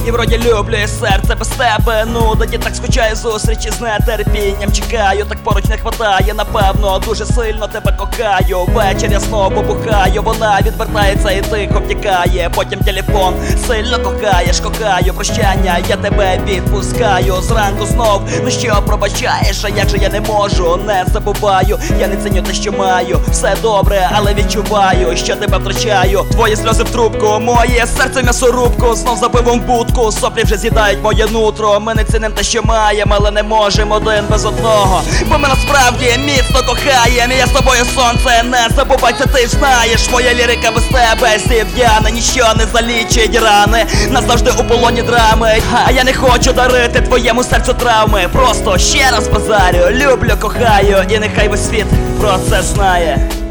І вроді люблю, і серце без тебе нудить. Так скучаю зустрічі з нетерпінням. Чекаю, так поруч не хватає. Напевно, дуже сильно тебе кохаю. Ввечері я знову бухаю. Вона відвертається і тихо втікає. Потім телефон сильно кохаєш, кохаю. Прощання, я тебе відпускаю. Зранку знов, ну що пробачаєш? А як же я не можу, не забуваю. Я не ціню те, що маю. Все добре, але відчуваю, що тебе втрачаю. Твої сльози в трубку, моє серце в м'ясорубку. Знов за пивом в будку, соплі вже з'їдають моє нутро. Ми не ціним те, що маємо, але не можемо один без одного. Бо ми насправді міцно кохаємо. Я з тобою, сонце, не забувай, це ти ж знаєш. Моя лірика без тебе зів'яне, ніщо не залічить рани. Назавжди у полоні драми. А я не хочу дарити твоєму серцю травми. Просто ще раз базарю, люблю, кохаю, і нехай весь світ про це знає.